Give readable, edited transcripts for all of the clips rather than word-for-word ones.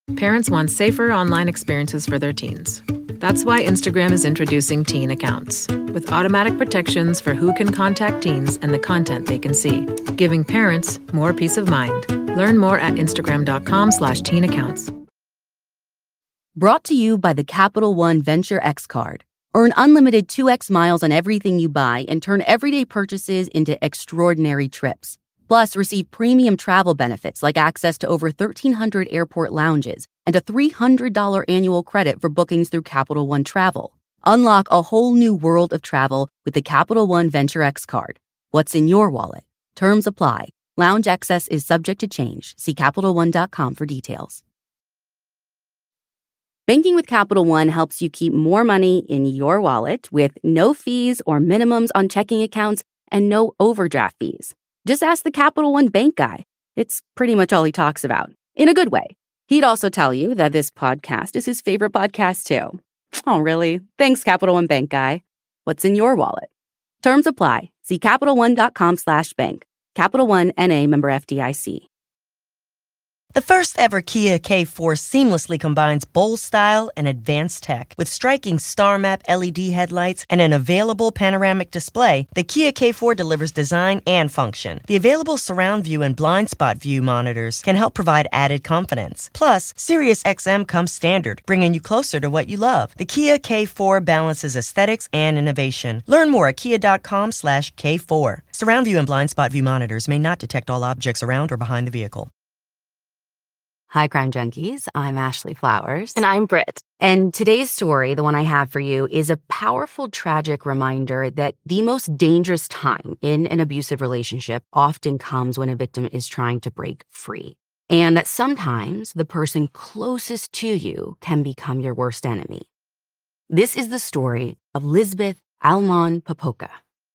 Parents want safer online experiences for their teens. That's why Instagram is introducing Teen Accounts, with automatic protections for who can contact teens and the content they can see, giving parents more peace of mind. Learn more at instagram.com/teenaccounts. Brought to you by the Capital One Venture X card. Earn unlimited 2x miles on everything you buy and turn everyday purchases into extraordinary trips. Plus, receive premium travel benefits like access to over 1,300 airport lounges and a $300 annual credit for bookings through Capital One Travel. Unlock a whole new world of travel with the Capital One Venture X card. What's in your wallet? Terms apply. Lounge access is subject to change. See CapitalOne.com for details. Banking with Capital One helps you keep more money in your wallet with no fees or minimums on checking accounts and no overdraft fees. Just ask the Capital One bank guy. It's pretty much all he talks about, in a good way. He'd also tell you that this podcast is his favorite podcast too. Oh, really? Thanks, Capital One bank guy. What's in your wallet? Terms apply. See CapitalOne.com/bank. Capital One NA, member FDIC. The first ever Kia K4 seamlessly combines bold style and advanced tech. With striking star map LED headlights and an available panoramic display, the Kia K4 delivers design and function. The available surround view and blind spot view monitors can help provide added confidence. Plus, Sirius XM comes standard, bringing you closer to what you love. The Kia K4 balances aesthetics and innovation. Learn more at kia.com/K4. Surround view and blind spot view monitors may not detect all objects around or behind the vehicle. Hi, Crime Junkies. I'm Ashley Flowers. And I'm Britt. And today's story, the one I have for you, is a powerful, tragic reminder that the most dangerous time in an abusive relationship often comes when a victim is trying to break free. And that sometimes the person closest to you can become your worst enemy. This is the story of Lisbeth Almon Popoca.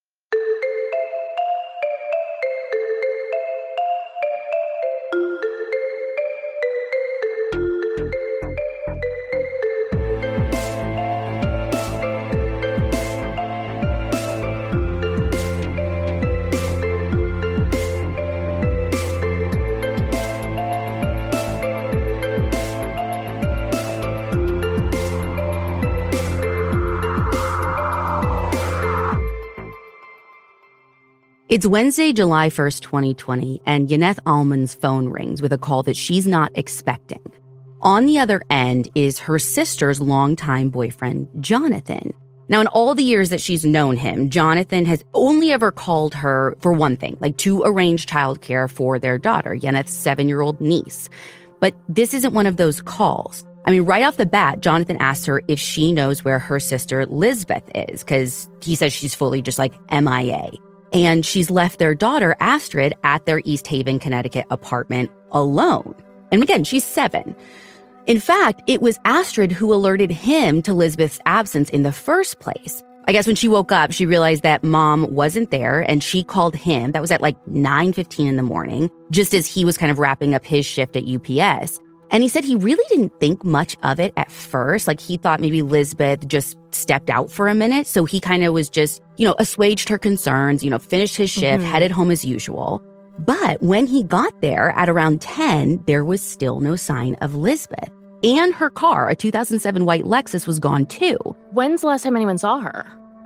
It's Wednesday, July 1st, 2020, and Yaneth Almon's phone rings with a call that she's not expecting. On the other end is her sister's longtime boyfriend, Jonathan. Now, in all the years that she's known him, Jonathan has only ever called her for one thing, like to arrange childcare for their daughter, Yaneth's 7-year-old niece. But this isn't one of those calls. I mean, right off the bat, Jonathan asks her if she knows where her sister Lisbeth is, because he says she's fully just like MIA. And she's left their daughter, Astrid, at their East Haven, Connecticut apartment alone. And again, she's 7. In fact, it was Astrid who alerted him to Lisbeth's absence in the first place. I guess when she woke up, she realized that mom wasn't there, and she called him. That was at like 9:15 in the morning, just as he was kind of wrapping up his shift at UPS. And he said he really didn't think much of it at first. Like, he thought maybe Lisbeth just stepped out for a minute. So he kind of was just, assuaged her concerns, finished his shift, headed home as usual. But when he got there at around 10, there was still no sign of Lisbeth. And her car, a 2007 white Lexus, was gone too. When's the last time anyone saw her?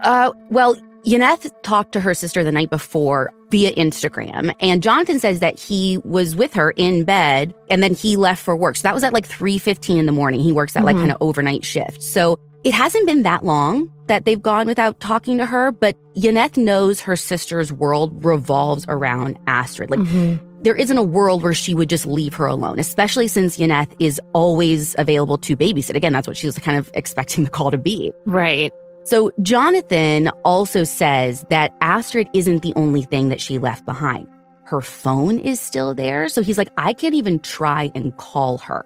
Well, Yaneth talked to her sister the night before via Instagram, and Jonathan says that he was with her in bed, and then he left for work. So that was at like 3:15 in the morning. He works that like kind of overnight shift. So it hasn't been that long that they've gone without talking to her, but Yaneth knows her sister's world revolves around Astrid. Like, there isn't a world where she would just leave her alone, especially since Yaneth is always available to babysit. Again, that's what she was kind of expecting the call to be. Right. So Jonathan also says that Astrid isn't the only thing that she left behind. Her phone is still there. So he's like, I can't even try and call her.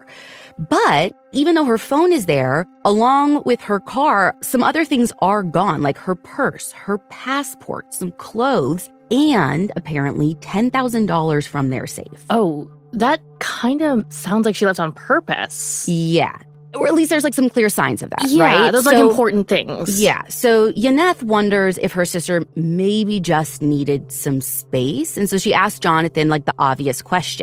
But even though her phone is there, along with her car, some other things are gone, like her purse, her passport, some clothes, and apparently $10,000 from their safe. Oh, that kind of sounds like she left on purpose. Yeah. Or at least there's like some clear signs of that, right? Yeah, those like important things. Yeah. So Yaneth wonders if her sister maybe just needed some space. And so she asked Jonathan like the obvious question.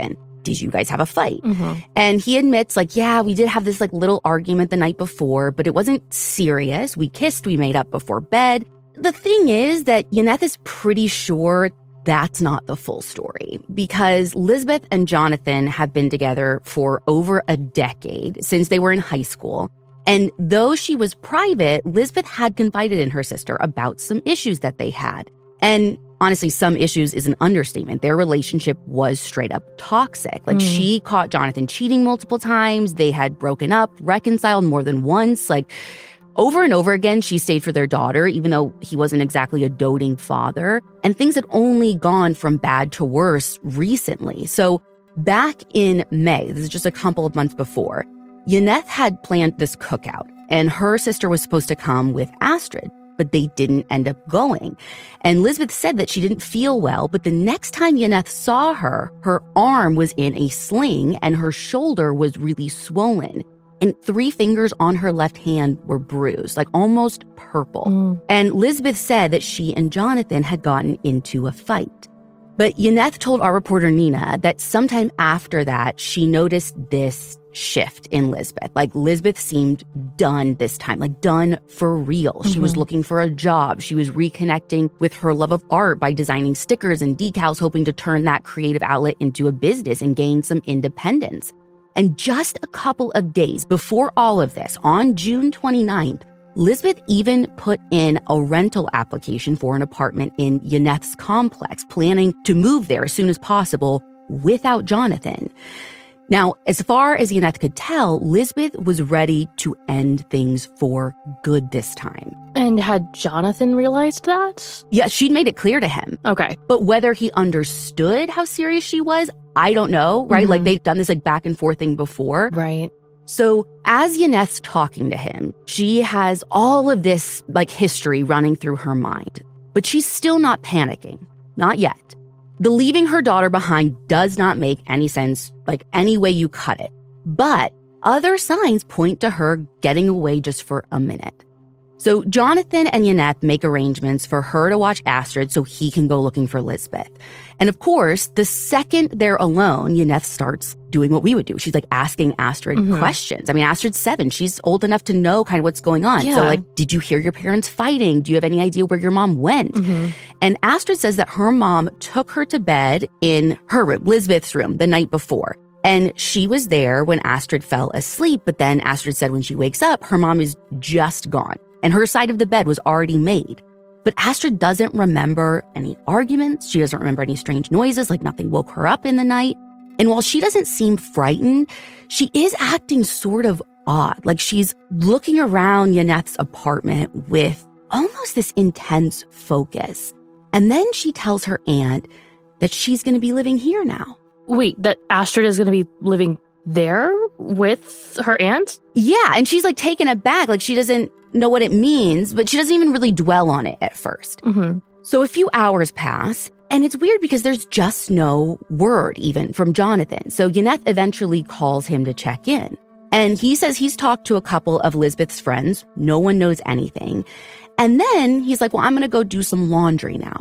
did you guys have a fight? Mm-hmm. And he admits, like, yeah, we did have this like little argument the night before, but it wasn't serious. We kissed, we made up before bed. The thing is that Yeneth is pretty sure that's not the full story, because Lisbeth and Jonathan have been together for over a decade, since they were in high school. And though she was private, Lisbeth had confided in her sister about some issues that they had. And honestly, some issues is an understatement. Their relationship was straight up toxic. Like, she caught Jonathan cheating multiple times. They had broken up, reconciled more than once. Like, over and over again, she stayed for their daughter, even though he wasn't exactly a doting father. And things had only gone from bad to worse recently. So back in May, this is just a couple of months before, Yeneth had planned this cookout, and her sister was supposed to come with Astrid, but they didn't end up going. And Lisbeth said that she didn't feel well, but the next time Yeneth saw her, her arm was in a sling and her shoulder was really swollen. And 3 fingers on her left hand were bruised, like almost purple. And Lisbeth said that she and Jonathan had gotten into a fight. But Yeneth told our reporter Nina that sometime after that, she noticed this shift in Lisbeth. Like, Lisbeth seemed done this time, like done for real. She was looking for a job. She was reconnecting with her love of art by designing stickers and decals, hoping to turn that creative outlet into a business and gain some independence. And just a couple of days before all of this, on June 29th, Lisbeth even put in a rental application for an apartment in Yeneth's complex, planning to move there as soon as possible without Jonathan. Now, as far as Yeneth could tell, Lisbeth was ready to end things for good this time. And had Jonathan realized that? Yeah, she'd made it clear to him. Okay. But whether he understood how serious she was, I don't know, right? Like, they've done this like back and forth thing before. Right. So as Yeneth's talking to him, she has all of this like history running through her mind, but she's still not panicking. Not yet. The leaving her daughter behind does not make any sense, like any way you cut it. But other signs point to her getting away just for a minute. So Jonathan and Yeneth make arrangements for her to watch Astrid so he can go looking for Lisbeth. And of course, the second they're alone, Yeneth starts doing what we would do. She's like asking Astrid questions. I mean, Astrid's 7. She's old enough to know kind of what's going on. Yeah. So like, did you hear your parents fighting? Do you have any idea where your mom went? And Astrid says that her mom took her to bed in her room, Lisbeth's room, the night before. And she was there when Astrid fell asleep. But then Astrid said when she wakes up, her mom is just gone. And her side of the bed was already made. But Astrid doesn't remember any arguments. She doesn't remember any strange noises, like nothing woke her up in the night. And while she doesn't seem frightened, she is acting sort of odd. Like, she's looking around Yeneth's apartment with almost this intense focus. And then she tells her aunt that she's going to be living here now. Wait, that Astrid is going to be living there with her aunt? Yeah, and she's like taken aback, like she doesn't know what it means, but she doesn't even really dwell on it at first. So a few hours pass, and it's weird because there's just no word even from Jonathan. So Yeneth eventually calls him to check in. And he says he's talked to a couple of Lisbeth's friends. No one knows anything. And then he's like, well, I'm going to go do some laundry now.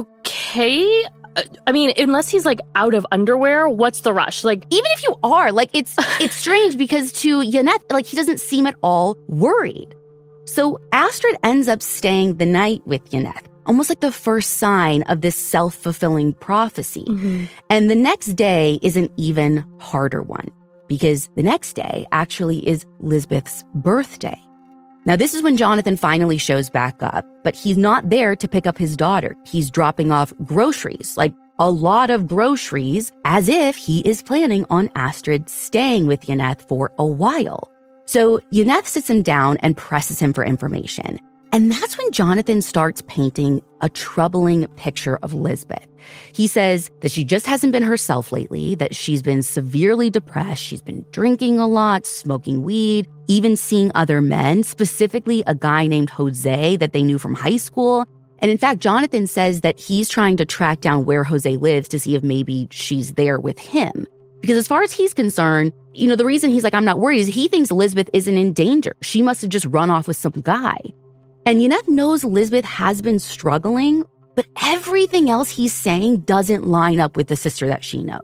Okay. I mean, unless he's like out of underwear, what's the rush? Like, Even if you are, like, it's strange because to Yeneth, like, he doesn't seem at all worried. So Astrid ends up staying the night with Yeneth, almost like the first sign of this self-fulfilling prophecy. And the next day is an even harder one, because the next day actually is Lisbeth's birthday. Now, this is when Jonathan finally shows back up, but he's not there to pick up his daughter. He's dropping off groceries, like a lot of groceries, as if he is planning on Astrid staying with Yeneth for a while. So Yeneth sits him down and presses him for information. And that's when Jonathan starts painting a troubling picture of Lisbeth. He says that she just hasn't been herself lately, that she's been severely depressed, she's been drinking a lot, smoking weed, even seeing other men, specifically a guy named Jose that they knew from high school. And in fact, Jonathan says that he's trying to track down where Jose lives to see if maybe she's there with him. Because as far as he's concerned, you know, the reason he's like, I'm not worried, is he thinks Lisbeth isn't in danger. She must have just run off with some guy. And Yeneth knows Lisbeth has been struggling, but everything else he's saying doesn't line up with the sister that she knows.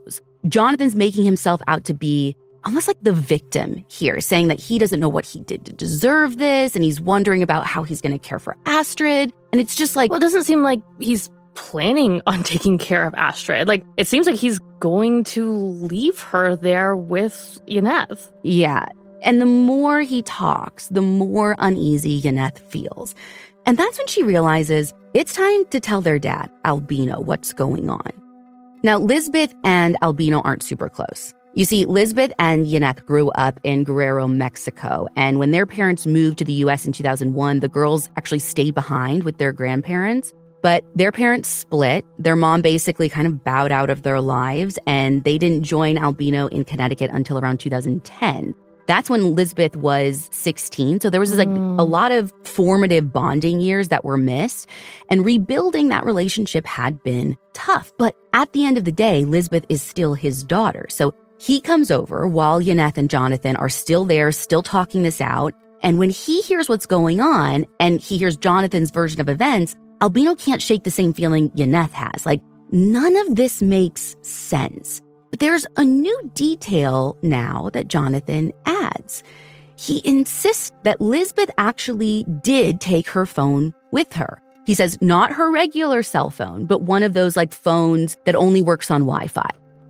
Jonathan's making himself out to be almost like the victim here, saying that he doesn't know what he did to deserve this, and he's wondering about how he's going to care for Astrid. And it's just like, Well, it doesn't seem like he's planning on taking care of Astrid. Like, it seems like he's going to leave her there with Yeneth. yeah. And the more he talks, the more uneasy Yeneth feels. And that's when she realizes it's time to tell their dad, Albino, what's going on. Now, Lisbeth and Albino aren't super close. You see, Lisbeth and Yeneth grew up in Guerrero, Mexico. And when their parents moved to the U.S. in 2001, the girls actually stayed behind with their grandparents. But their parents split. Their mom basically kind of bowed out of their lives, and they didn't join Albino in Connecticut until around 2010. That's when Lisbeth was 16. So there was like a lot of formative bonding years that were missed. And rebuilding that relationship had been tough. But at the end of the day, Lisbeth is still his daughter. So he comes over while Yeneth and Jonathan are still there, still talking this out. And when he hears what's going on and he hears Jonathan's version of events, Albino can't shake the same feeling Yeneth has. Like, none of this makes sense. But there's a new detail now that Jonathan adds. He insists that Lisbeth actually did take her phone with her. He says not her regular cell phone, but one of those like phones that only works on Wi-Fi.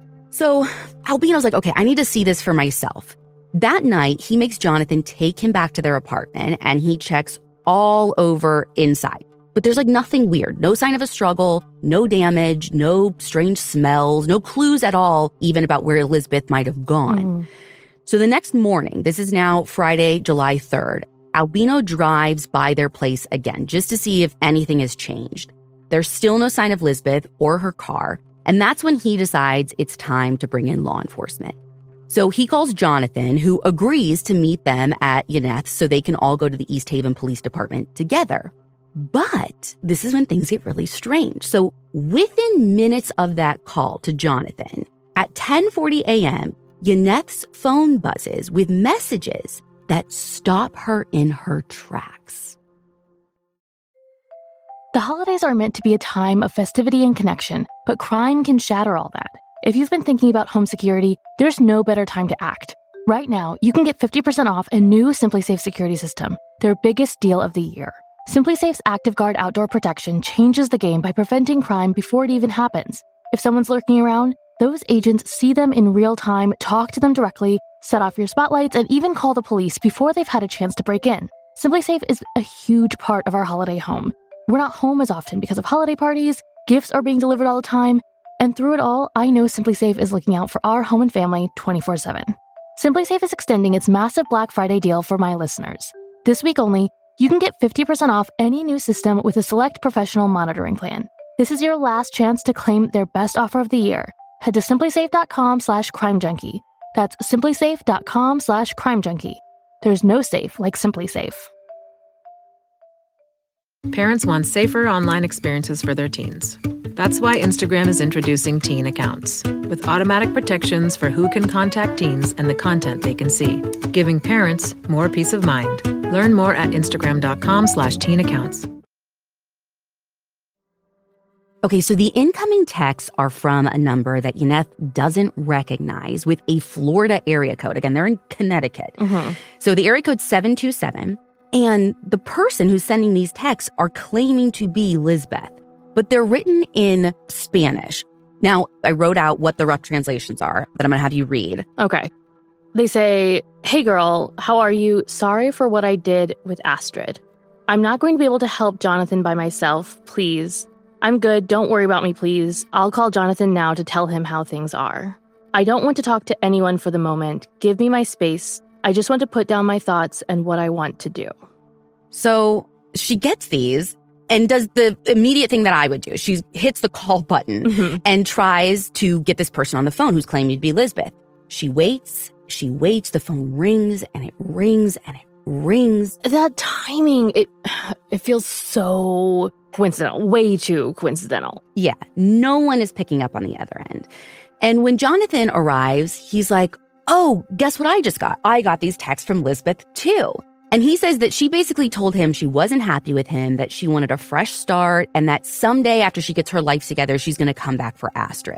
So Albino's like, okay, I need to see this for myself. That night, he makes Jonathan take him back to their apartment and he checks all over inside. But there's like nothing weird, no sign of a struggle, no damage, no strange smells, no clues at all, even about where Elizabeth might have gone. So the next morning, this is now Friday, July 3rd, Albino drives by their place again just to see if anything has changed. There's still no sign of Lisbeth or her car, and that's when he decides it's time to bring in law enforcement. So he calls Jonathan, who agrees to meet them at Yeneth's so they can all go to the East Haven Police Department together. But this is when things get really strange. So within minutes of that call to Jonathan, at 10:40 a.m., Yeneth's phone buzzes with messages that stop her in her tracks. The holidays are meant to be a time of festivity and connection, but crime can shatter all that. If you've been thinking about home security, there's no better time to act. Right now, you can get 50% off a new SimpliSafe security system, their biggest deal of the year. SimpliSafe's ActiveGuard outdoor protection changes the game by preventing crime before it even happens. If someone's lurking around, those agents see them in real time, talk to them directly, set off your spotlights, and even call the police before they've had a chance to break in. SimpliSafe is a huge part of our holiday home. We're not home as often because of holiday parties, gifts are being delivered all the time, and through it all, I know SimpliSafe is looking out for our home and family 24/7. SimpliSafe is extending its massive Black Friday deal for my listeners. This week only, you can get 50% off any new system with a select professional monitoring plan. This is your last chance to claim their best offer of the year. Head to simplysafe.com/crimejunkie. That's simplysafe.com/crimejunkie. There's no safe like SimpliSafe. Parents want safer online experiences for their teens. That's why Instagram is introducing Teen Accounts, with automatic protections for who can contact teens and the content they can see, giving parents more peace of mind. Learn more at instagram.com/teenaccounts. Okay, so the incoming texts are from a number that Yeneth doesn't recognize with a Florida area code. Again, they're in Connecticut. So the area code's 727, and the person who's sending these texts are claiming to be Lisbeth, but they're written in Spanish. Now, I wrote out what the rough translations are that I'm going to have you read. Okay. They say, "Hey girl, how are you? Sorry for what I did with Astrid. I'm not going to be able to help Jonathan by myself, please. I'm good, don't worry about me, please. I'll call Jonathan now to tell him how things are. I don't want to talk to anyone for the moment. Give me my space. I just want to put down my thoughts and what I want to do." So she gets these and does the immediate thing that I would do. She hits the call button and tries to get this person on the phone who's claiming to be Lisbeth. She waits, the phone rings, and it rings, and it rings. That timing, it feels so coincidental, way too coincidental. Yeah, no one is picking up on the other end. And when Jonathan arrives, he's like, "Oh, guess what I just got? I got these texts from Lisbeth too." And he says that she basically told him she wasn't happy with him, that she wanted a fresh start, and that someday after she gets her life together, she's going to come back for Astrid.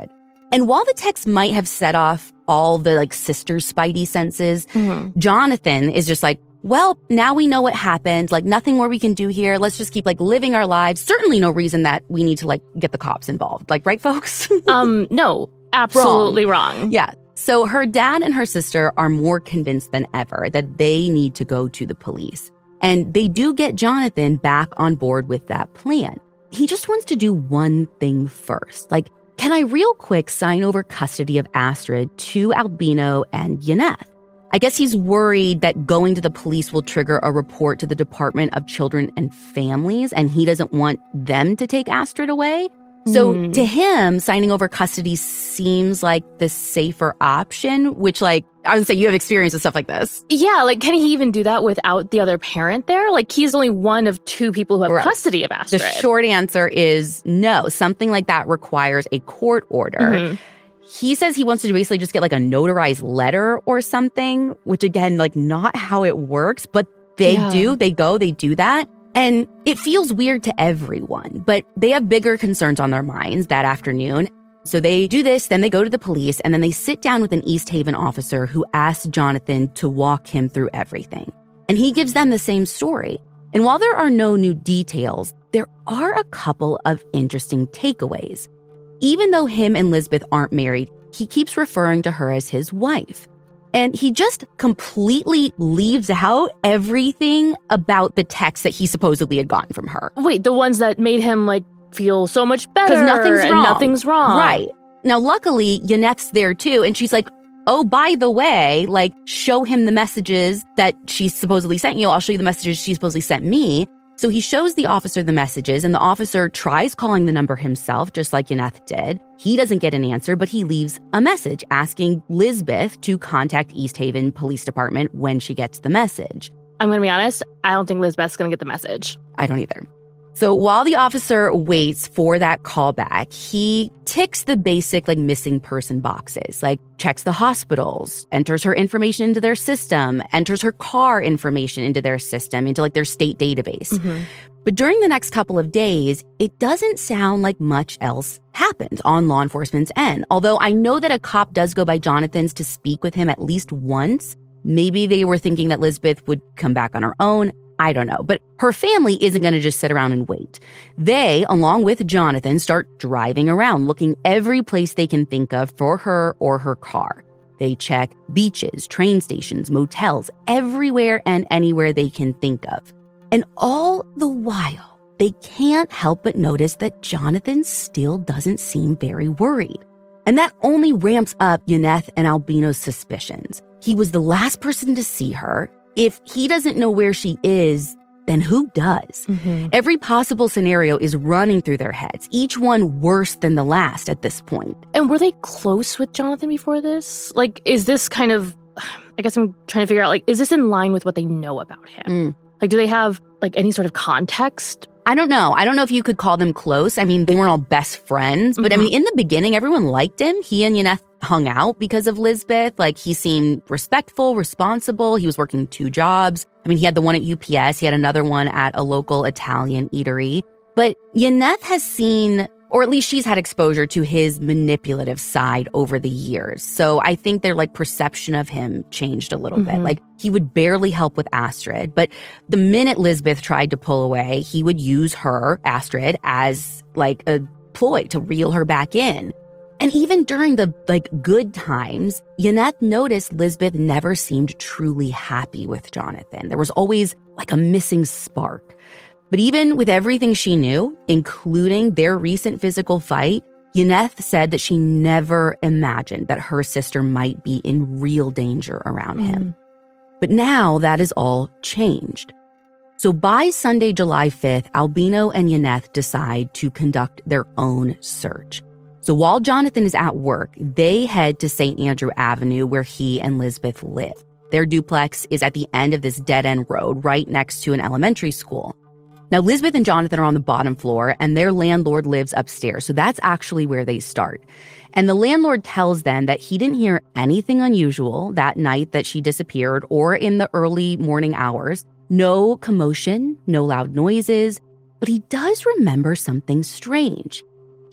And while the text might have set off all the sister spidey senses, Jonathan is just like, well, now we know what happened. Nothing more we can do here. Let's just keep living our lives. Certainly no reason that we need to get the cops involved. Right, folks? No, absolutely wrong. Yeah. So her dad and her sister are more convinced than ever that they need to go to the police. And they do get Jonathan back on board with that plan. He just wants to do one thing first. Can I real quick sign over custody of Astrid to Albino and Yeneth? I guess he's worried that going to the police will trigger a report to the Department of Children and Families, and he doesn't want them to take Astrid away. So to him, signing over custody seems like the safer option, which I would say you have experience with stuff like this. Yeah, can he even do that without the other parent there? He's only one of two people who have custody of Astrid. The short answer is no. Something like that requires a court order. He says he wants to basically just get a notarized letter or something, which again, not how it works, but they do that. And it feels weird to everyone, but they have bigger concerns on their minds that afternoon. So they do this, then they go to the police, and then they sit down with an East Haven officer who asks Jonathan to walk him through everything. And he gives them the same story. And while there are no new details, there are a couple of interesting takeaways. Even though him and Lisbeth aren't married, he keeps referring to her as his wife. And he just completely leaves out everything about the text that he supposedly had gotten from her. Wait, the ones that made him feel so much better. Because nothing's wrong. Right. Now, luckily, Yeneth's there too. And she's like, oh, by the way, show him the messages that she supposedly sent you. I'll show you the messages she supposedly sent me. So he shows the officer the messages, and the officer tries calling the number himself, just like Yeneth did. He doesn't get an answer, but he leaves a message asking Lisbeth to contact East Haven Police Department when she gets the message. I'm going to be honest, I don't think Lisbeth's going to get the message. I don't either. So while the officer waits for that callback, he ticks the basic missing person boxes, checks the hospitals, enters her information into their system, enters her car information into their system, into their state database. But during the next couple of days, it doesn't sound like much else happened on law enforcement's end. Although I know that a cop does go by Jonathan's to speak with him at least once. Maybe they were thinking that Lisbeth would come back on her own. I don't know, but her family isn't going to just sit around and wait. They, along with Jonathan, start driving around, looking every place they can think of for her or her car. They check beaches, train stations, motels, everywhere and anywhere they can think of. And all the while, they can't help but notice that Jonathan still doesn't seem very worried. And that only ramps up Yeneth and Albino's suspicions. He was the last person to see her. If he doesn't know where she is, then who does? Every possible scenario is running through their heads, each one worse than the last at this point. And were they close with Jonathan before this? Is this kind of, I guess I'm trying to figure out, is this in line with what they know about him? Do they have, any sort of context? I don't know. I don't know if you could call them close. I mean, they weren't all best friends, but I mean, in the beginning, everyone liked him. He and Yeneth hung out because of Lisbeth. He seemed respectful, responsible. He was working 2 jobs. I mean, he had the one at UPS. He had another one at a local Italian eatery. But Yeneth has seen, or at least she's had exposure to his manipulative side over the years. So I think their perception of him changed a little bit. He would barely help with Astrid, but the minute Lisbeth tried to pull away, he would use her, Astrid, as a ploy to reel her back in. And even during the good times, Yeneth noticed Lisbeth never seemed truly happy with Jonathan. There was always a missing spark. But even with everything she knew, including their recent physical fight, Yeneth said that she never imagined that her sister might be in real danger around him. But now that is all changed. So by Sunday, July 5th, Albino and Yeneth decide to conduct their own search. So while Jonathan is at work, they head to St. Andrew Avenue where he and Lisbeth live. Their duplex is at the end of this dead-end road right next to an elementary school. Now, Lisbeth and Jonathan are on the bottom floor and their landlord lives upstairs. So that's actually where they start. And the landlord tells them that he didn't hear anything unusual that night that she disappeared or in the early morning hours. No commotion, no loud noises, but he does remember something strange.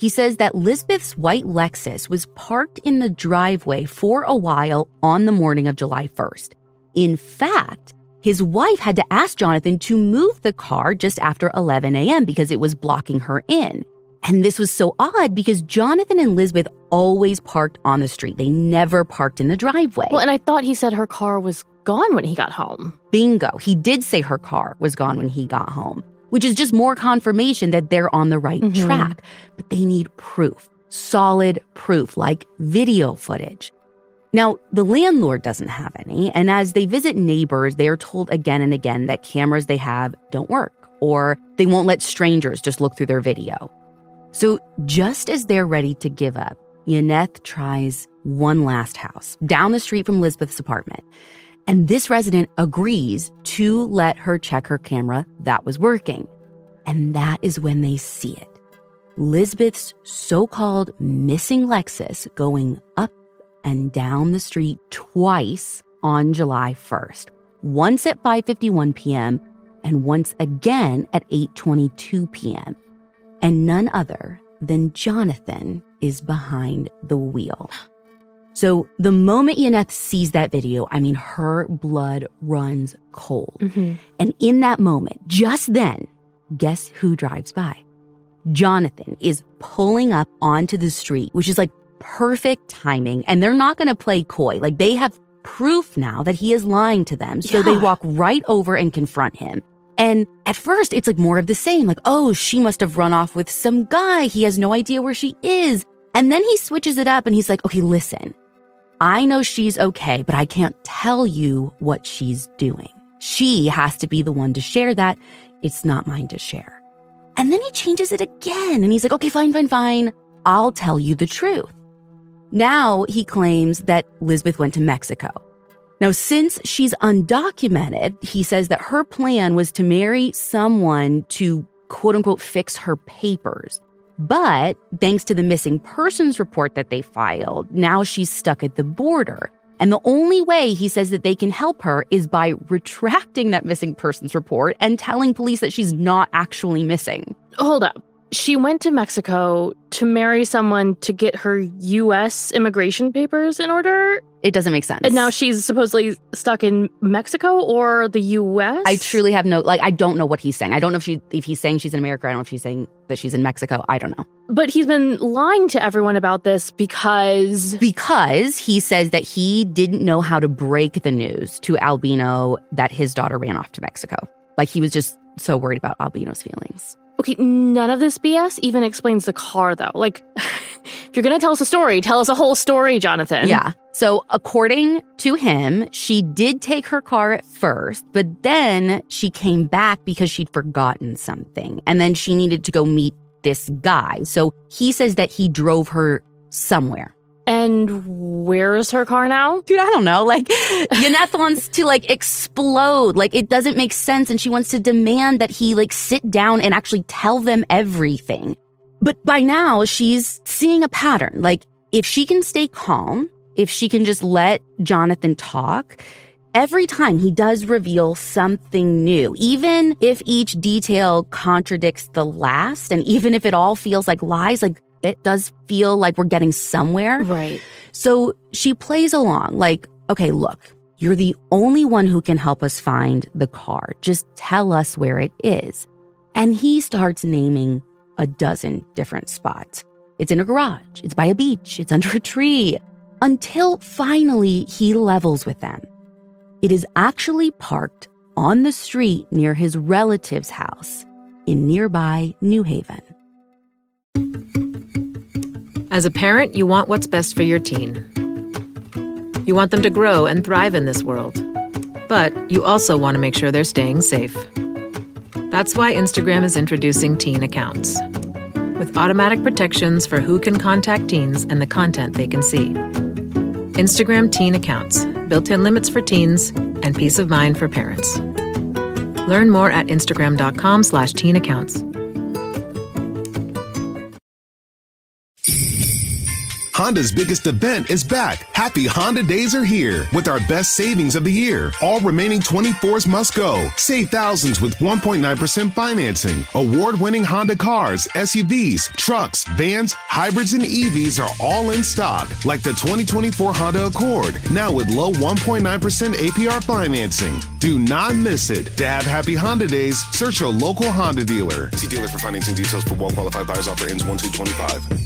He says that Lisbeth's white Lexus was parked in the driveway for a while on the morning of July 1st. In fact, his wife had to ask Jonathan to move the car just after 11 a.m. because it was blocking her in. And this was so odd because Jonathan and Lisbeth always parked on the street. They never parked in the driveway. Well, and I thought he said her car was gone when he got home. Bingo. He did say her car was gone when he got home, which is just more confirmation that they're on the right track. But they need proof, solid proof, like video footage. Now, the landlord doesn't have any, and as they visit neighbors, they are told again and again that cameras they have don't work, or they won't let strangers just look through their video. So just as they're ready to give up, Yaneth tries one last house down the street from Lisbeth's apartment. And this resident agrees to let her check her camera that was working. And that is when they see it. Lisbeth's so-called missing Lexus going up and down the street twice on July 1st. Once at 5:51 p.m. and once again at 8:22 p.m. And none other than Jonathan is behind the wheel. So the moment Yaneth sees that video, I mean, her blood runs cold. And in that moment, just then, guess who drives by? Jonathan is pulling up onto the street, which is like perfect timing. And they're not going to play coy. Like, they have proof now that he is lying to them. So they walk right over and confront him. And at first, it's like more of the same. Like, oh, she must have run off with some guy. He has no idea where she is. And then he switches it up and he's like, okay, listen, I know she's okay, but I can't tell you what she's doing. She has to be the one to share that. It's not mine to share. And then he changes it again. And he's like, okay, fine. I'll tell you the truth. Now he claims that Lisbeth went to Mexico. Now, since she's undocumented, he says that her plan was to marry someone to, quote unquote, fix her papers. But thanks to the missing persons report that they filed, now she's stuck at the border. And the only way he says that they can help her is by retracting that missing persons report and telling police that she's not actually missing. Hold up. She went to Mexico to marry someone to get her U.S. immigration papers in order? It doesn't make sense. And now she's supposedly stuck in Mexico or the U.S.? I truly have I don't know what he's saying. I don't know if he's saying she's in America. I don't know if she's saying that she's in Mexico. I don't know. But he's been lying to everyone about this because he says that he didn't know how to break the news to Albino that his daughter ran off to Mexico. Like, he was just so worried about Albino's feelings. Okay, none of this BS even explains the car, though. Like, if you're going to tell us a story, tell us a whole story, Jonathan. Yeah. So according to him, she did take her car at first, but then she came back because she'd forgotten something. And then she needed to go meet this guy. So he says that he drove her somewhere. And where is her car now? Dude, I don't know. Like, Yaneth wants to, explode. Like, it doesn't make sense. And she wants to demand that he, sit down and actually tell them everything. But by now, she's seeing a pattern. Like, if she can stay calm, if she can just let Jonathan talk, every time he does reveal something new, even if each detail contradicts the last, and even if it all feels like lies, it does feel like we're getting somewhere. Right. So she plays along like, okay, look, you're the only one who can help us find the car. Just tell us where it is. And he starts naming a dozen different spots. It's in a garage. It's by a beach. It's under a tree. Until finally he levels with them. It is actually parked on the street near his relative's house in nearby New Haven. As a parent, you want what's best for your teen. You want them to grow and thrive in this world. But you also want to make sure they're staying safe. That's why Instagram is introducing teen accounts, with automatic protections for who can contact teens and the content they can see. Instagram teen accounts, built-in limits for teens, and peace of mind for parents. Learn more at instagram.com/teenaccounts. Honda's biggest event is back. Happy Honda Days are here with our best savings of the year. All remaining 24s must go. Save thousands with 1.9% financing. Award-winning Honda cars, SUVs, trucks, vans, hybrids, and EVs are all in stock, like the 2024 Honda Accord, now with low 1.9% APR financing. Do not miss it. To have happy Honda Days, search your local Honda dealer. See dealer for financing details for well-qualified buyers. Offer ends 1/2/25.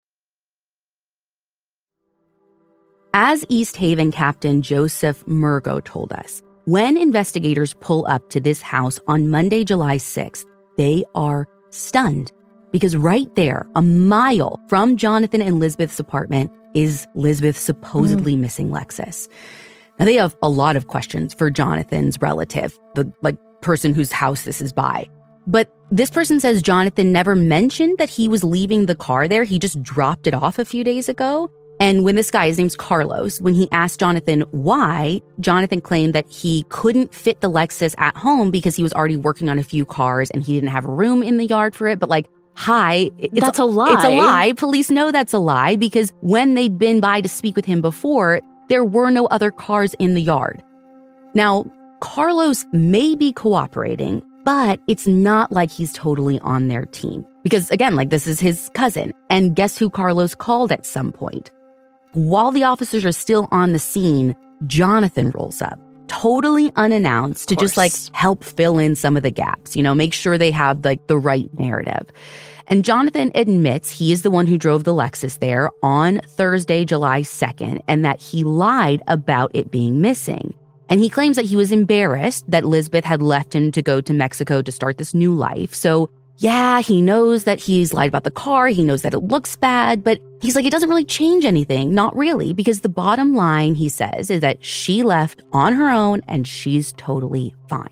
As East Haven Captain Joseph Murgo told us, when investigators pull up to this house on Monday, July 6th, they are stunned because right there, a mile from Jonathan and Lisbeth's apartment, is Lisbeth's supposedly missing Lexus. Now, they have a lot of questions for Jonathan's relative, the person whose house this is by. But this person says Jonathan never mentioned that he was leaving the car there. He just dropped it off a few days ago. And when this guy, his name's Carlos, when he asked Jonathan why, Jonathan claimed that he couldn't fit the Lexus at home because he was already working on a few cars and he didn't have room in the yard for it. But that's a lie. It's a lie. Police know that's a lie because when they'd been by to speak with him before, there were no other cars in the yard. Now, Carlos may be cooperating, but it's not like he's totally on their team. Because again, this is his cousin. And guess who Carlos called at some point? While the officers are still on the scene, Jonathan rolls up, totally unannounced, to just help fill in some of the gaps, make sure they have the right narrative. And Jonathan admits he is the one who drove the Lexus there on Thursday, July 2nd, and that he lied about it being missing. And he claims that he was embarrassed that Lisbeth had left him to go to Mexico to start this new life. So yeah, he knows that he's lied about the car. He knows that it looks bad, but he's it doesn't really change anything. Not really, because the bottom line, he says, is that she left on her own and she's totally fine.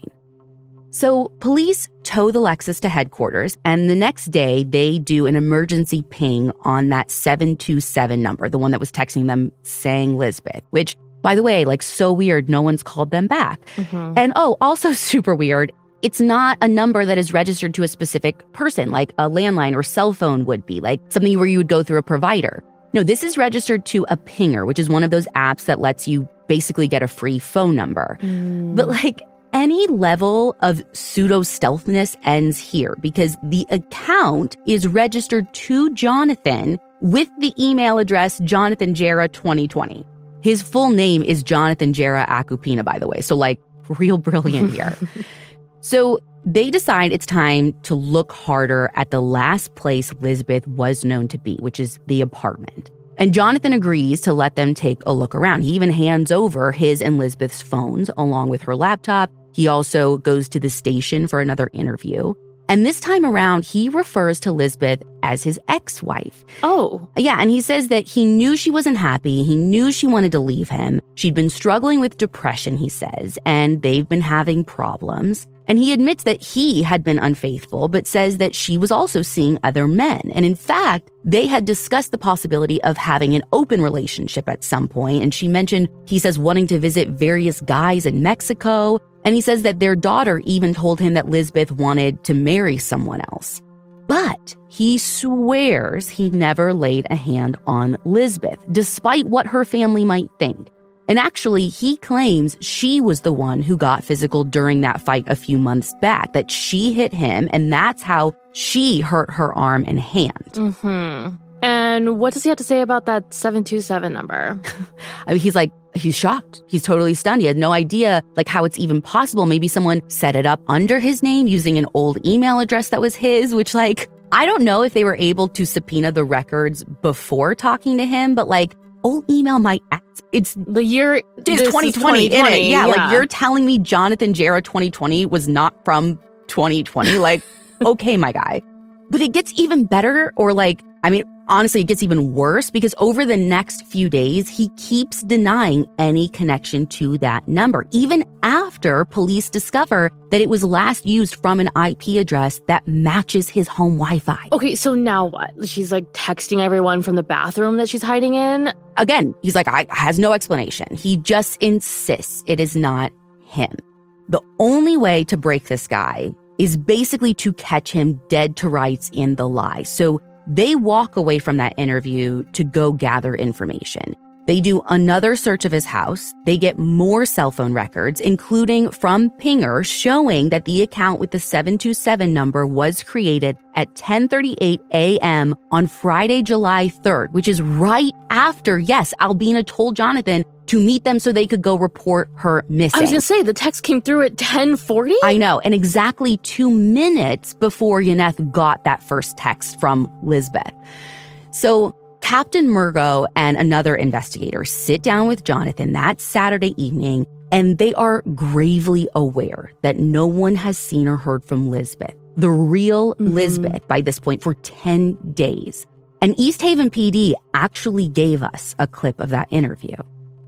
So police tow the Lexus to headquarters, and the next day they do an emergency ping on that 727 number, the one that was texting them saying Lisbeth, which, by the way, so weird, no one's called them back. Mm-hmm. And also super weird, it's not a number that is registered to a specific person, like a landline or cell phone would be, something where you would go through a provider. No, this is registered to a pinger, which is one of those apps that lets you basically get a free phone number. But any level of pseudo-stealthness ends here because the account is registered to Jonathan with the email address Jonathan Jarrah 2020. His full name is Jonathan Jarrah Acupina, by the way. So real brilliant here. So they decide it's time to look harder at the last place Lisbeth was known to be, which is the apartment. And Jonathan agrees to let them take a look around. He even hands over his and Lisbeth's phones along with her laptop. He also goes to the station for another interview. And this time around, he refers to Lisbeth as his ex-wife. Oh. Yeah, and he says that he knew she wasn't happy. He knew she wanted to leave him. She'd been struggling with depression, he says, and they've been having problems. And he admits that he had been unfaithful, but says that she was also seeing other men. And in fact, they had discussed the possibility of having an open relationship at some point. And she mentioned, he says, wanting to visit various guys in Mexico. And he says that their daughter even told him that Lisbeth wanted to marry someone else. But he swears he never laid a hand on Lisbeth, despite what her family might think. And actually, he claims she was the one who got physical during that fight a few months back, that she hit him, and that's how she hurt her arm and hand. Mm-hmm. And what does he have to say about that 727 number? I mean, he's shocked. He's totally stunned. He had no idea, how it's even possible. Maybe someone set it up under his name using an old email address that was his, which, I don't know if they were able to subpoena the records before talking to him, but, old email might act. It's the year. It's 2020 in it. Yeah, you're telling me Jonathan Jarrah 2020 was not from 2020? Okay, my guy. But it gets even better, honestly, it gets even worse because over the next few days, he keeps denying any connection to that number, even after police discover that it was last used from an IP address that matches his home Wi-Fi. Okay, so now what? She's texting everyone from the bathroom that she's hiding in? Again, he's has no explanation. He just insists it is not him. The only way to break this guy is basically to catch him dead to rights in the lie. So they walk away from that interview to go gather information. They do another search of his house. They get more cell phone records, including from Pinger, showing that the account with the 727 number was created at 10:38 a.m. on Friday, July 3rd, which is right after, yes, Albina told Jonathan to meet them so they could go report her missing. I was gonna say, the text came through at 10:40? I know, and exactly 2 minutes before Yaneth got that first text from Lisbeth. So Captain Murgo and another investigator sit down with Jonathan that Saturday evening, and they are gravely aware that no one has seen or heard from Lisbeth, the real Lisbeth, by this point for 10 days. And East Haven PD actually gave us a clip of that interview.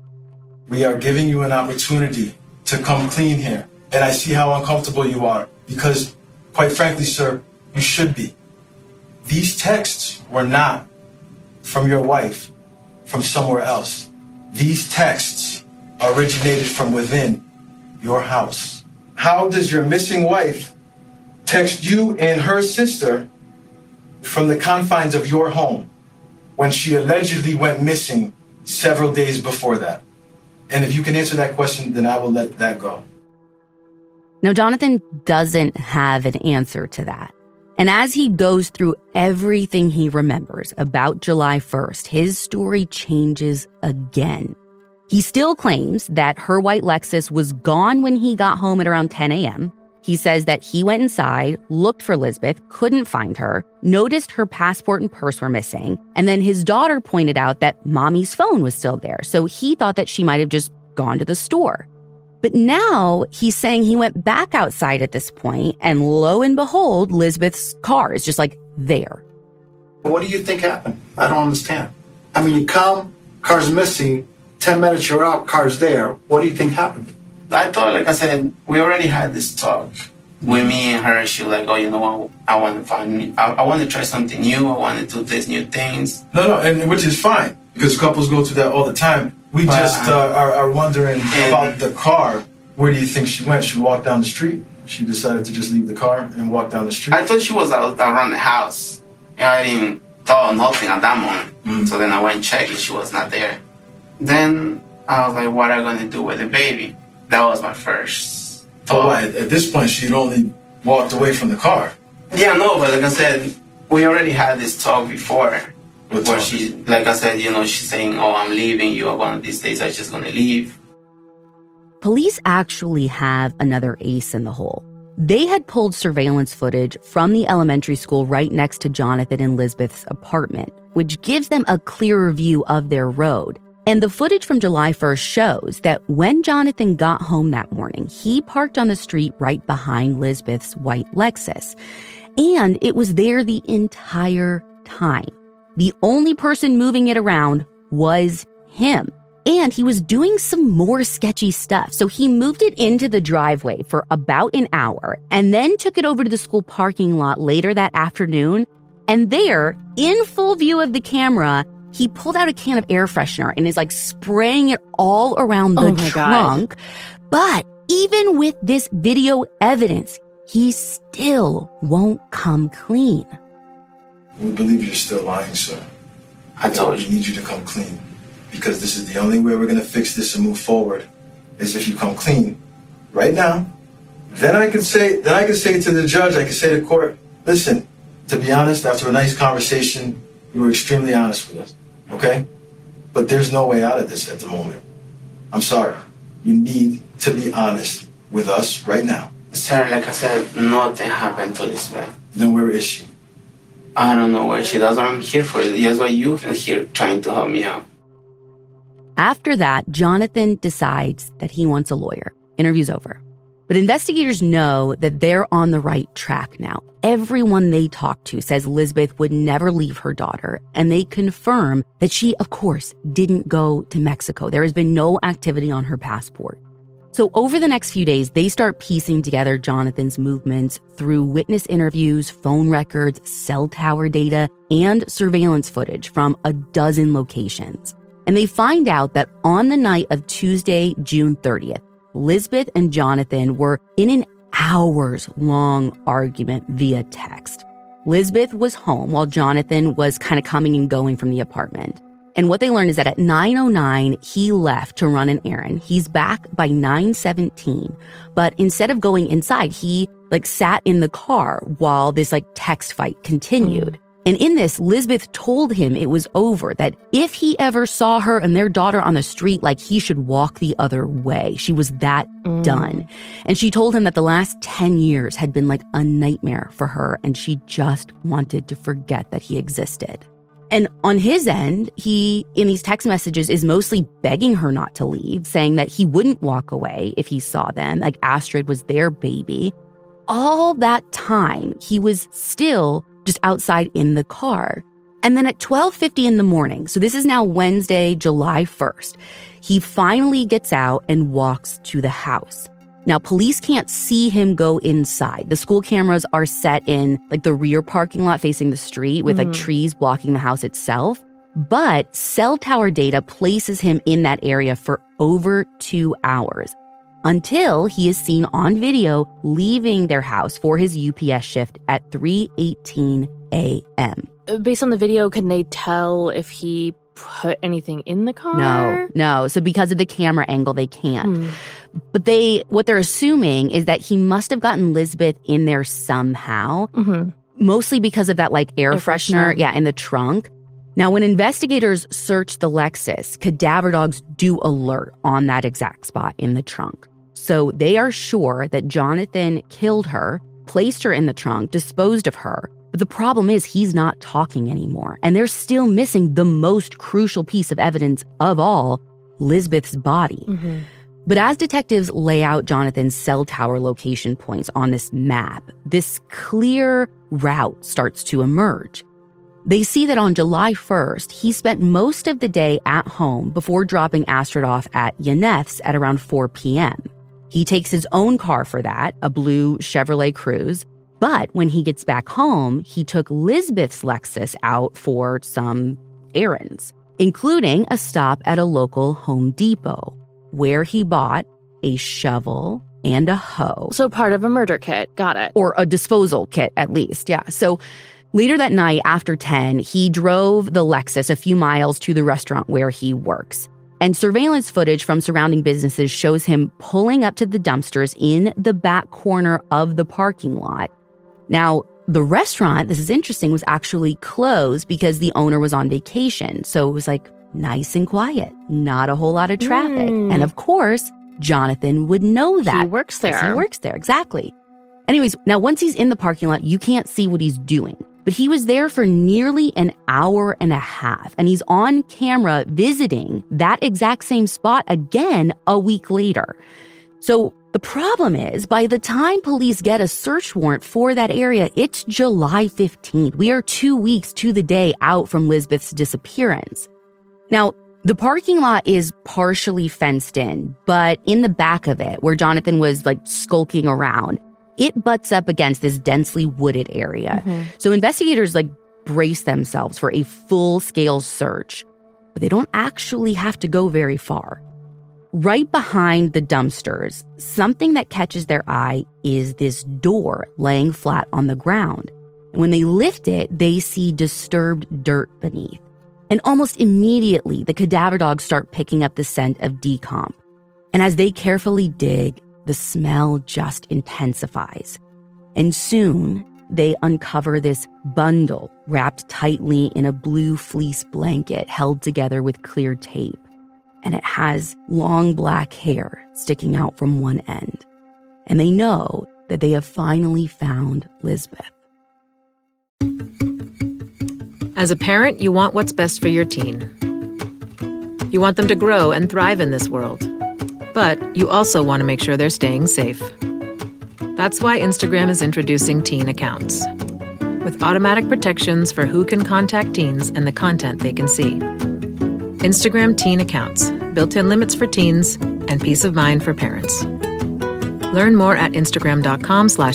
We are giving you an opportunity to come clean here. And I see how uncomfortable you are because, quite frankly, sir, you should be. These texts were not from your wife, from somewhere else. These texts originated from within your house. How does your missing wife text you and her sister from the confines of your home when she allegedly went missing several days before that? And if you can answer that question, then I will let that go. Now, Jonathan doesn't have an answer to that. And as he goes through everything he remembers about July 1st, his story changes again. He still claims that her white Lexus was gone when he got home at around 10 a.m. He says that he went inside, looked for Lisbeth, couldn't find her, noticed her passport and purse were missing, and then his daughter pointed out that mommy's phone was still there, so he thought that she might have just gone to the store. But now he's saying he went back outside at this point, and lo and behold, Lisbeth's car is just like there. What do you think happened? I don't understand. I mean, you come, car's missing, 10 minutes you're out, car's there. What do you think happened? I thought, like I said, we already had this talk with me and her. She was like, oh, you know what? I want to try something new. I want to do these new things. No, and which is fine because couples go through that all the time. We just are wondering about the car. Where do you think she went? She walked down the street. She decided to just leave the car and walk down the street. I thought she was around the house. And I didn't thought nothing at that moment. So then I went and checked and she was not there. Then I was like, what are you going to do with the baby? That was my first thought. But why? At this point, she'd only walked away from the car. Yeah, no, but like I said, we already had this talk before. Where she, like I said, you know, she's saying, oh, I'm leaving you. One of these days, I'm just going to leave. Police actually have another ace in the hole. They had pulled surveillance footage from the elementary school right next to Jonathan and Lisbeth's apartment, which gives them a clearer view of their road. And the footage from July 1st shows that when Jonathan got home that morning, he parked on the street right behind Lisbeth's white Lexus. And it was there the entire time. The only person moving it around was him. And he was doing some more sketchy stuff. So he moved it into the driveway for about an hour and then took it over to the school parking lot later that afternoon. And there, in full view of the camera, he pulled out a can of air freshener and is like spraying it all around the trunk. But even with this video evidence, he still won't come clean. We believe you're still lying, sir. I told you, we need you to come clean. Because this is the only way we're going to fix this and move forward, is if you come clean right now. Then I can say to the judge, I can say to court, listen, to be honest, after a nice conversation, you were extremely honest with us, okay? But there's no way out of this at the moment. I'm sorry. You need to be honest with us right now. Sir, like I said, nothing happened to Lisbeth. Then where is she? I don't know where she is. I'm here for it. That's why you're here trying to help me out. After that, Jonathan decides that he wants a lawyer. Interview's over. But investigators know that they're on the right track now. Everyone they talk to says Lisbeth would never leave her daughter, and they confirm that she, of course, didn't go to Mexico. There has been no activity on her passport. So over the next few days, they start piecing together Jonathan's movements through witness interviews, phone records, cell tower data, and surveillance footage from a dozen locations. And they find out that on the night of Tuesday, June 30th, Lisbeth and Jonathan were in an hours-long argument via text. Lisbeth was home while Jonathan was kind of coming and going from the apartment. And what they learned is that at 9:09, he left to run an errand. He's back by 9:17. But instead of going inside, he sat in the car while this text fight continued. And in this, Lisbeth told him it was over, that if he ever saw her and their daughter on the street, he should walk the other way. She was that done. And she told him that the last 10 years had been a nightmare for her, and she just wanted to forget that he existed. And on his end, he, in these text messages, is mostly begging her not to leave, saying that he wouldn't walk away if he saw them, Astrid was their baby. All that time, he was still just outside in the car. And then at 12:50 in the morning, so this is now Wednesday, July 1st, he finally gets out and walks to the house. Now, police can't see him go inside. The school cameras are set in the rear parking lot facing the street with trees blocking the house itself. But cell tower data places him in that area for over 2 hours until he is seen on video leaving their house for his UPS shift at 3:18 a.m. Based on the video, can they tell if he put anything in the car? No. So because of the camera angle, they can't. But what they're assuming is that he must have gotten Lisbeth in there somehow, mostly because of that air freshener, in the trunk. Now, when investigators search the Lexus, cadaver dogs do alert on that exact spot in the trunk. So they are sure that Jonathan killed her, placed her in the trunk, disposed of her. But the problem is he's not talking anymore. And they're still missing the most crucial piece of evidence of all, Lisbeth's body. But as detectives lay out Jonathan's cell tower location points on this map, this clear route starts to emerge. They see that on July 1st, he spent most of the day at home before dropping Astrid off at Yeneth's at around 4 p.m. He takes his own car for that, a blue Chevrolet Cruze. But when he gets back home, he took Lisbeth's Lexus out for some errands, including a stop at a local Home Depot, where he bought a shovel and a hoe. So part of a murder kit. Got it. Or a disposal kit, at least. Yeah. So later that night, after 10, he drove the Lexus a few miles to the restaurant where he works. And surveillance footage from surrounding businesses shows him pulling up to the dumpsters in the back corner of the parking lot. Now, the restaurant, this is interesting, was actually closed because the owner was on vacation. So it was nice and quiet, not a whole lot of traffic. And of course, Jonathan would know that. He works there. He works there, exactly. Anyways, now once he's in the parking lot, you can't see what he's doing. But he was there for nearly an hour and a half, and he's on camera visiting that exact same spot again a week later. So the problem is, by the time police get a search warrant for that area, it's July 15th. We are 2 weeks to the day out from Lisbeth's disappearance. Now, the parking lot is partially fenced in, but in the back of it, where Jonathan was skulking around, it butts up against this densely wooded area. So investigators brace themselves for a full-scale search, but they don't actually have to go very far. Right behind the dumpsters, something that catches their eye is this door laying flat on the ground. And when they lift it, they see disturbed dirt beneath. And almost immediately, the cadaver dogs start picking up the scent of decomp. And as they carefully dig, the smell just intensifies. And soon, they uncover this bundle wrapped tightly in a blue fleece blanket held together with clear tape. And it has long black hair sticking out from one end. And they know that they have finally found Lisbeth. As a parent, you want what's best for your teen. You want them to grow and thrive in this world. But you also want to make sure they're staying safe. That's why Instagram is introducing teen accounts, with automatic protections for who can contact teens and the content they can see. Instagram Teen Accounts, built-in limits for teens and peace of mind for parents. Learn more at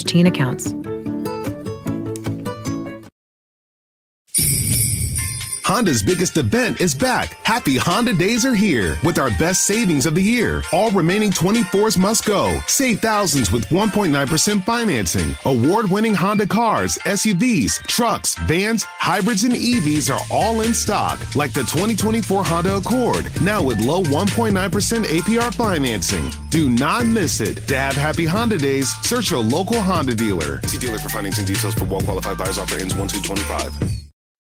instagram.com/teenaccounts. Honda's biggest event is back. Happy Honda Days are here with our best savings of the year. All remaining 24s must go. Save thousands with 1.9% financing. Award-winning Honda cars, SUVs, trucks, vans, hybrids, and EVs are all in stock, like the 2024 Honda Accord, now with low 1.9% APR financing. Do not miss it. To have Happy Honda Days, search your local Honda dealer. See dealer for financing details for well-qualified buyers. Offer ends 1/2/25.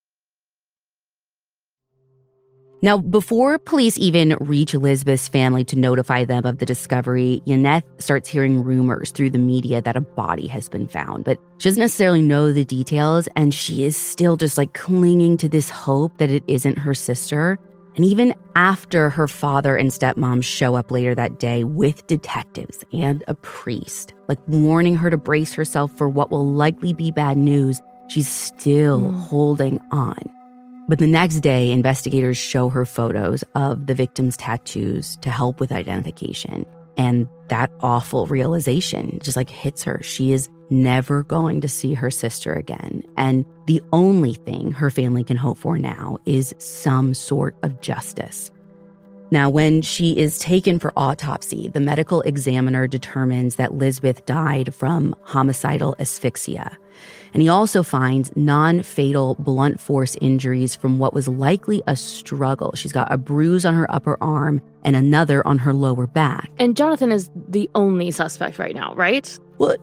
Now, before police even reach Lisbeth's family to notify them of the discovery, Yaneth starts hearing rumors through the media that a body has been found, but she doesn't necessarily know the details, and she is still just like clinging to this hope that it isn't her sister. And even after her father and stepmom show up later that day with detectives and a priest, like warning her to brace herself for what will likely be bad news, she's still holding on. But the next day, investigators show her photos of the victim's tattoos to help with identification. And that awful realization just like hits her. She is never going to see her sister again. And the only thing her family can hope for now is some sort of justice. Now, when she is taken for autopsy, the medical examiner determines that Lisbeth died from homicidal asphyxia. And he also finds non-fatal blunt force injuries from what was likely a struggle. She's got a bruise on her upper arm and another on her lower back. And Jonathan is the only suspect right now, right? Well,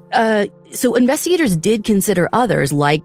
so investigators did consider others like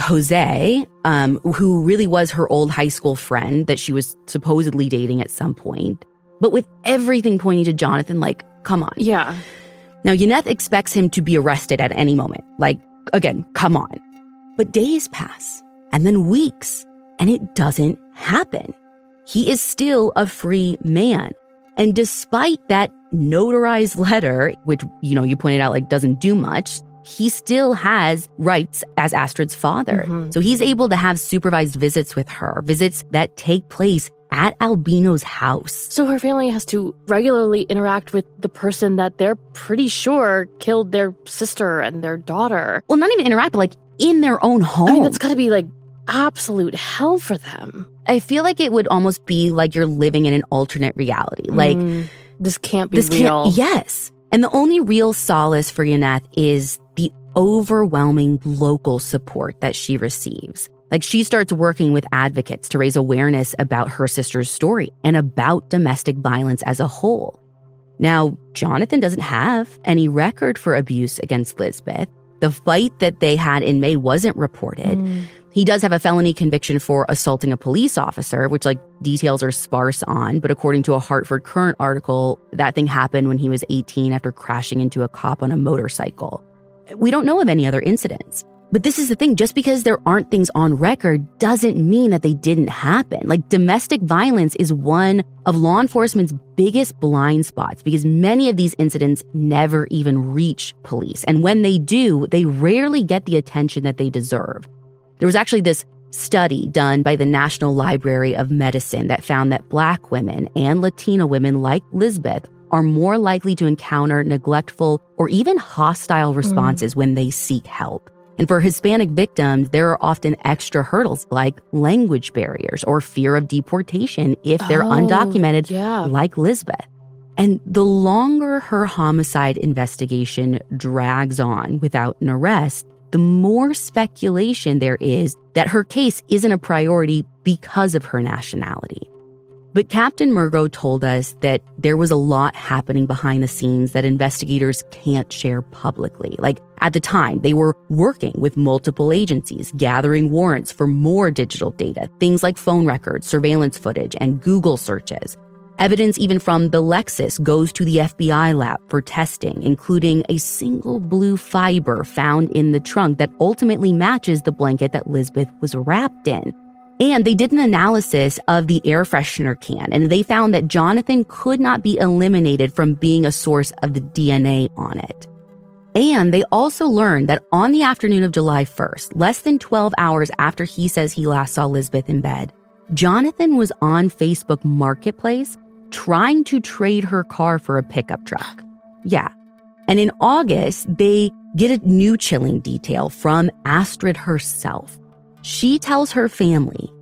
Jose, who really was her old high school friend that she was supposedly dating at some point. But with everything pointing to Jonathan, like, come on. Yeah. Now, Yaneth expects him to be arrested at any moment. Like, again, come on. But days pass, and then weeks, and it doesn't happen. He is still a free man. And despite that notarized letter, which, you pointed out, like, doesn't do much, he still has rights as Astrid's father. Mm-hmm. So he's able to have supervised visits with her, visits that take place at Albino's house. So her family has to regularly interact with the person that they're pretty sure killed their sister and their daughter. Well, not even interact, but like in their own home. I mean, that's gotta be like absolute hell for them. I feel like it would almost be like you're living in an alternate reality. Like, this can't be real. Yes. And the only real solace for Yaneth is the overwhelming local support that she receives. Like, she starts working with advocates to raise awareness about her sister's story and about domestic violence as a whole. Now, Jonathan doesn't have any record for abuse against Lisbeth. The fight that they had in May wasn't reported. He does have a felony conviction for assaulting a police officer, which details are sparse on. But according to a Hartford Courant article, that thing happened when he was 18 after crashing into a cop on a motorcycle. We don't know of any other incidents. But this is the thing, just because there aren't things on record doesn't mean that they didn't happen. Domestic violence is one of law enforcement's biggest blind spots because many of these incidents never even reach police. And when they do, they rarely get the attention that they deserve. There was actually this study done by the National Library of Medicine that found that Black women and Latina women like Lisbeth are more likely to encounter neglectful or even hostile responses when they seek help. And for Hispanic victims, there are often extra hurdles like language barriers or fear of deportation if they're undocumented, like Lisbeth. And the longer her homicide investigation drags on without an arrest, the more speculation there is that her case isn't a priority because of her nationality. But Captain Murgo told us that there was a lot happening behind the scenes that investigators can't share publicly. At the time, they were working with multiple agencies, gathering warrants for more digital data, things like phone records, surveillance footage, and Google searches. Evidence even from the Lexus goes to the FBI lab for testing, including a single blue fiber found in the trunk that ultimately matches the blanket that Lisbeth was wrapped in. And they did an analysis of the air freshener can, and they found that Jonathan could not be eliminated from being a source of the DNA on it. And they also learned that on the afternoon of July 1st, less than 12 hours after he says he last saw Lisbeth in bed, Jonathan was on Facebook Marketplace trying to trade her car for a pickup truck. Yeah. And in August, they get a new chilling detail from Astrid herself. She tells her family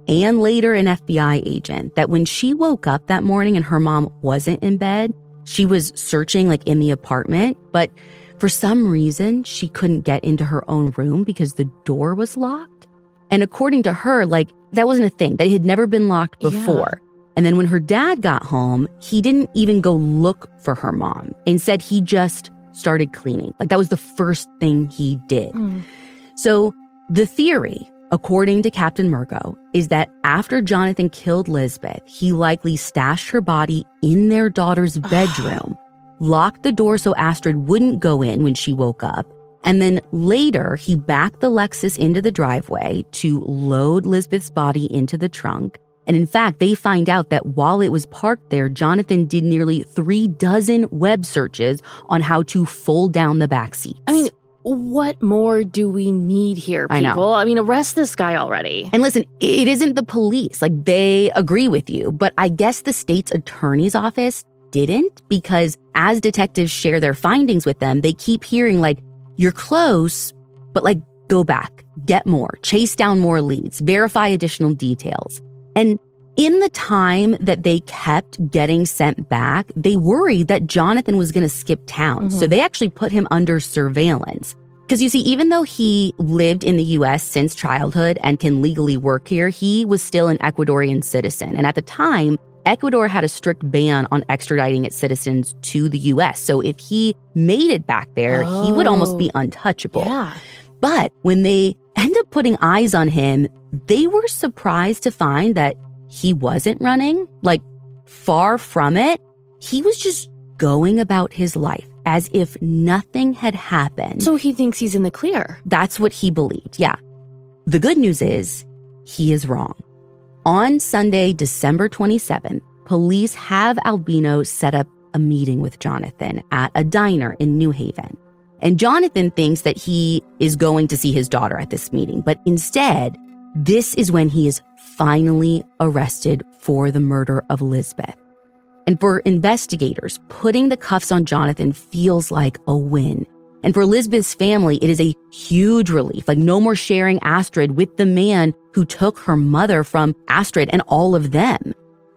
and later an FBI agent that when she woke up that morning and her mom wasn't in bed, she was searching like in the apartment, but for some reason she couldn't get into her own room because the door was locked. And according to her, like that wasn't a thing. They had never been locked before. Yeah. And then when her dad got home, he didn't even go look for her mom. Instead, he just started cleaning. Like that was the first thing he did. So the theory, according to Captain Murgo, is that after Jonathan killed Lisbeth, he likely stashed her body in their daughter's bedroom, locked the door so Astrid wouldn't go in when she woke up, and then later he backed the Lexus into the driveway to load Lisbeth's body into the trunk. And in fact, they find out that while it was parked there, Jonathan did nearly 36 web searches on how to fold down the back seats. I mean, what more do we need here, people? I mean, arrest this guy already. And listen, it isn't the police. Like, they agree with you. But I guess the state's attorney's office didn't, because as detectives share their findings with them, they keep hearing, like, you're close, but, like, go back, get more, chase down more leads, verify additional details. And in the time that they kept getting sent back, they worried that Jonathan was going to skip town. So they actually put him under surveillance. Because you see, even though he lived in the U.S. since childhood and can legally work here, he was still an Ecuadorian citizen. And at the time, Ecuador had a strict ban on extraditing its citizens to the U.S. So if he made it back there, he would almost be untouchable. Yeah. But when they end up putting eyes on him, they were surprised to find that he wasn't running, like far from it. He was just going about his life as if nothing had happened. So he thinks he's in the clear. That's what he believed, yeah. The good news is he is wrong. On Sunday, December 27th, police have Albino set up a meeting with Jonathan at a diner in New Haven. And Jonathan thinks that he is going to see his daughter at this meeting, but instead, this is when he is finally arrested for the murder of Lisbeth. And for investigators, putting the cuffs on Jonathan feels like a win. And for Lisbeth's family, it is a huge relief. Like, no more sharing Astrid with the man who took her mother from Astrid and all of them.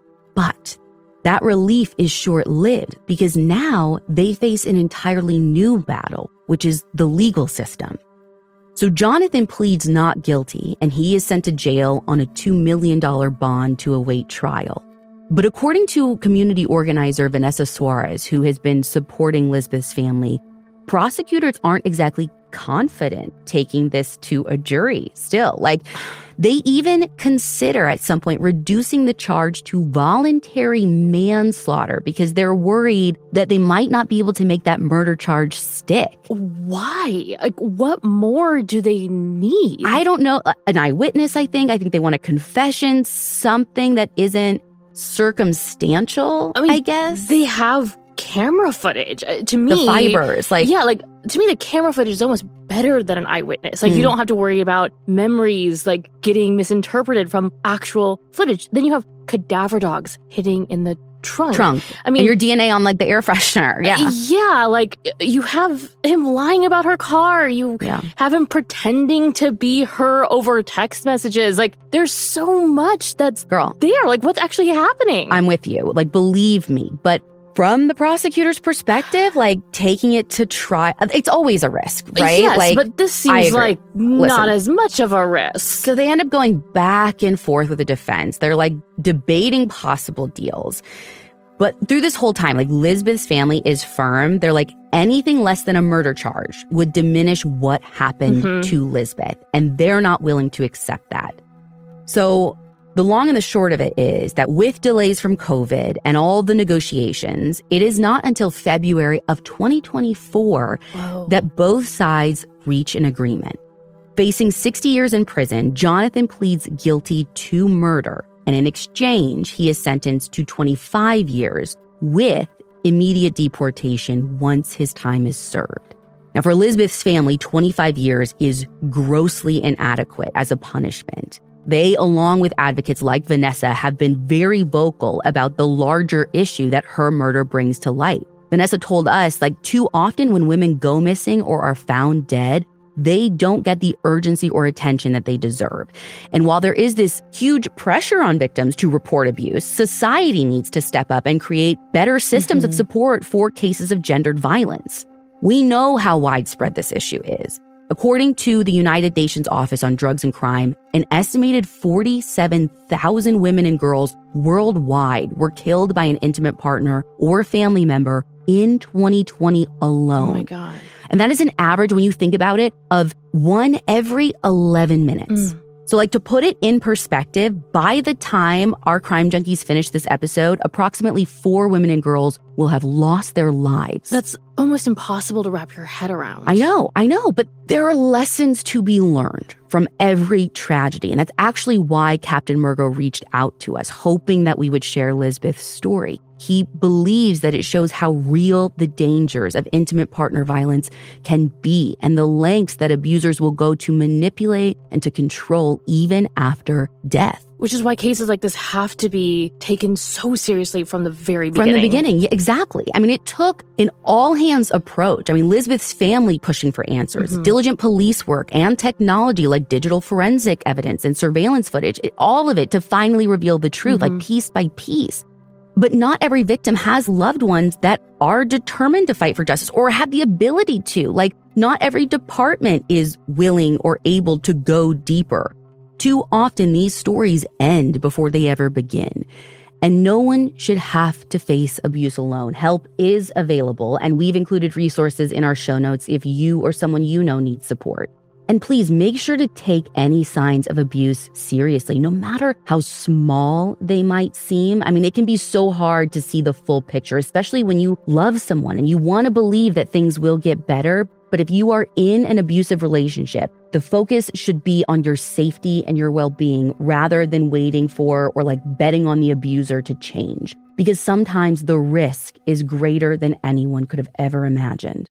But that relief is short-lived, because now they face an entirely new battle, which is the legal system. So Jonathan pleads not guilty, and he is sent to jail on a $2 million bond to await trial. But according to community organizer Vanessa Suarez, who has been supporting Lisbeth's family, prosecutors aren't exactly confident taking this to a jury still. Like, they even consider at some point reducing the charge to voluntary manslaughter because they're worried that they might not be able to make that murder charge stick. Why? Like, what more do they need? I don't know. An eyewitness, I think. I think they want a confession, something that isn't circumstantial, I guess. They have camera footage. To me, the fibers, like, yeah, like, to me, the camera footage is almost better than an eyewitness. Like, you don't have to worry about memories, like, getting misinterpreted from actual footage. Then you have cadaver dogs hitting in the trunk. I mean, and your DNA on, like, the air freshener. Yeah. Yeah, like, you have him lying about her car. You have him pretending to be her over text messages. Like, there's so much that's there. Like, what's actually happening? I'm with you. Like, believe me. But from the prosecutor's perspective, like, taking it to trial, it's always a risk, right? Yes, like, but this seems like not as much of a risk. So they end up going back and forth with the defense. They're, like, debating possible deals. But through this whole time, like, Lisbeth's family is firm. They're like, anything less than a murder charge would diminish what happened to Lisbeth. And they're not willing to accept that. So the long and the short of it is that with delays from COVID and all the negotiations, it is not until February of 2024 that both sides reach an agreement. Facing 60 years in prison, Jonathan pleads guilty to murder, and in exchange, he is sentenced to 25 years with immediate deportation once his time is served. Now, for Lisbeth's family, 25 years is grossly inadequate as a punishment. They, along with advocates like Vanessa, have been very vocal about the larger issue that her murder brings to light. Vanessa told us, like, too often when women go missing or are found dead, they don't get the urgency or attention that they deserve. And while there is this huge pressure on victims to report abuse, society needs to step up and create better systems of support for cases of gendered violence. We know how widespread this issue is. According to the United Nations Office on Drugs and Crime, an estimated 47,000 women and girls worldwide were killed by an intimate partner or family member in 2020 alone. Oh my God. And that is an average, when you think about it, of 1 every 11 minutes. So to put it in perspective, by the time our Crime Junkies finish this episode, approximately 4 women and girls will have lost their lives. That's almost impossible to wrap your head around. I know, but there are lessons to be learned from every tragedy. And that's actually why Captain Murgo reached out to us, hoping that we would share Lisbeth's story. He believes that it shows how real the dangers of intimate partner violence can be and the lengths that abusers will go to manipulate and to control even after death. Which is why cases like this have to be taken so seriously from the very beginning. From the beginning, yeah, exactly. I mean, it took an all-hands approach. I mean, Lisbeth's family pushing for answers, diligent police work, and technology like digital forensic evidence and surveillance footage, all of it to finally reveal the truth, like piece by piece. But not every victim has loved ones that are determined to fight for justice or have the ability to. Like, not every department is willing or able to go deeper. Too often, these stories end before they ever begin. And no one should have to face abuse alone. Help is available, and we've included resources in our show notes if you or someone you know needs support. And please make sure to take any signs of abuse seriously, no matter how small they might seem. I mean, it can be so hard to see the full picture, especially when you love someone and you want to believe that things will get better. But if you are in an abusive relationship, the focus should be on your safety and your well-being rather than waiting for or betting on the abuser to change. Because sometimes the risk is greater than anyone could have ever imagined.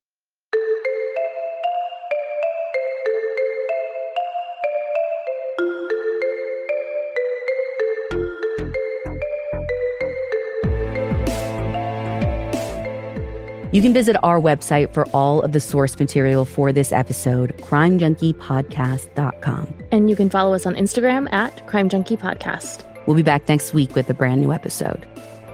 You can visit our website for all of the source material for this episode, crimejunkiepodcast.com. And you can follow us on Instagram at Crime Junkie Podcast. We'll be back next week with a brand new episode.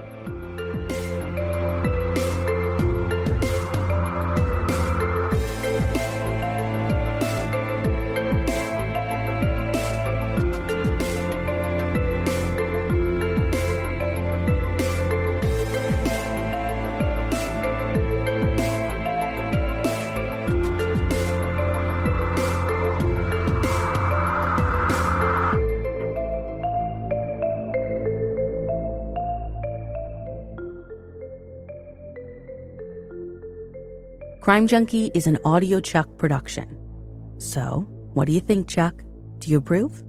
Crime Junkie is an Audio Chuck production. So, what do you think, Chuck? Do you approve?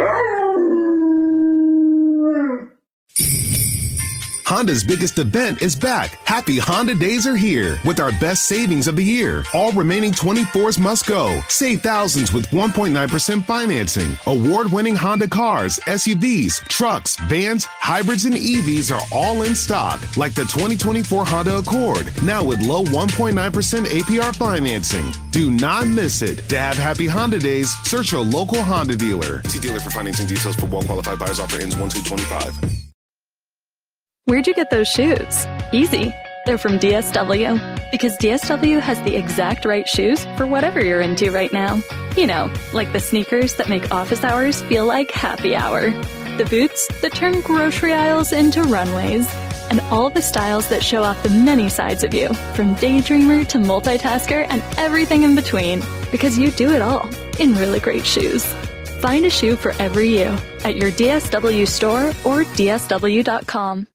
Honda's biggest event is back. Happy Honda Days are here with our best savings of the year. All remaining 24s must go. Save thousands with 1.9% financing. Award-winning Honda cars, SUVs, trucks, vans, hybrids, and EVs are all in stock, like the 2024 Honda Accord, now with low 1.9% APR financing. Do not miss it. To have happy Honda Days, search your local Honda dealer. See dealer for financing details for well-qualified buyers. Offer ends 1/2/25. Where'd you get those shoes? Easy. They're from DSW. Because DSW has the exact right shoes for whatever you're into right now. You know, like the sneakers that make office hours feel like happy hour. The boots that turn grocery aisles into runways. And all the styles that show off the many sides of you, from daydreamer to multitasker and everything in between. Because you do it all in really great shoes. Find a shoe for every you at your DSW store or DSW.com.